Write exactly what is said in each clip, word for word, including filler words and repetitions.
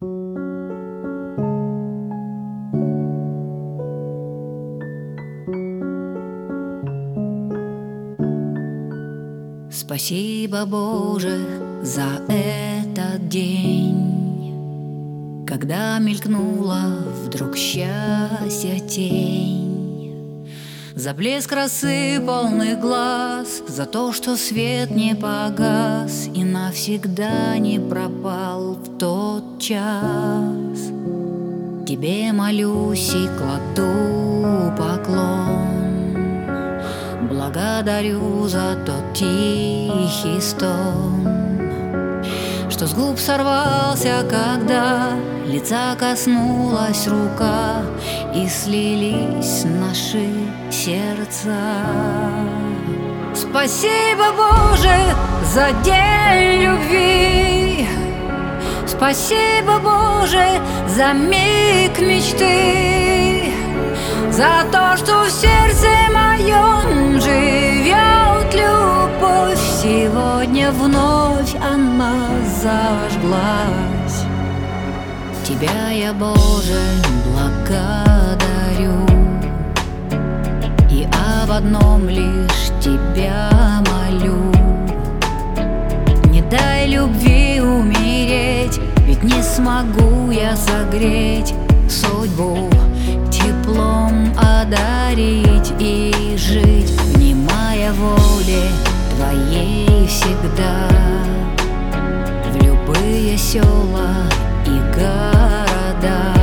Спасибо, Боже, за этот день, когда мелькнула вдруг счастье тень. За блеск росы полных глаз, за то, что свет не погас и навсегда не пропал в тот час. Тебе молюсь и кладу поклон, благодарю за тот тихий стон, что с губ сорвался, когда лица коснулась рука, и слились наши сердца. Спасибо, Боже, за день любви, спасибо, Боже, за миг мечты, за то, что в сердце моем живет любовь. Сегодня вновь она зажглась. Тебя я, Боже, благодарю, и об одном лишь Тебя молю. Не дай любви умереть, ведь не смогу я согреть судьбу, теплом одарить и жить, внимая воле Твоей всегда. В любые села и города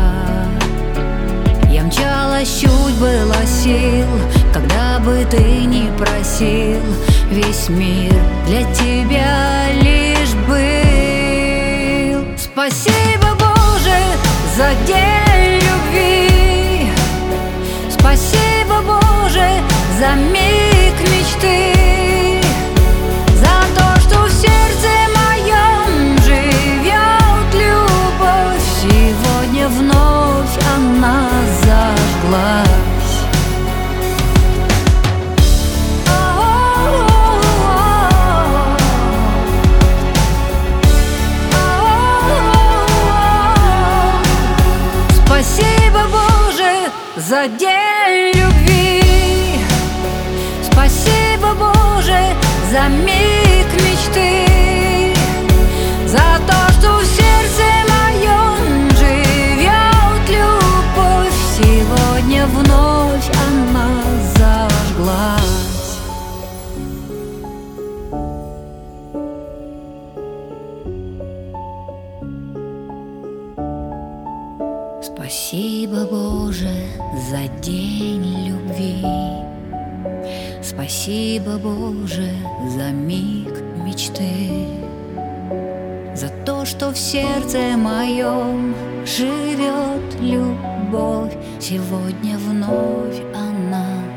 я мчалась, чуть было сил, когда бы ты не просил. Весь мир для тебя лишь был. Спасибо, Боже, за день любви, спасибо, Боже, за миг мечты, за то, что в сердце моем живет любовь. Сегодня вновь она зажглась. Спасибо, Боже, за день любви, спасибо, Боже, за миг мечты, за то, что в сердце моем живет любовь. Сегодня вновь она зажглась. Спасибо, Боже, за день любви, спасибо, Боже, за миг мечты, за то, что в сердце моем живет любовь. Сегодня вновь она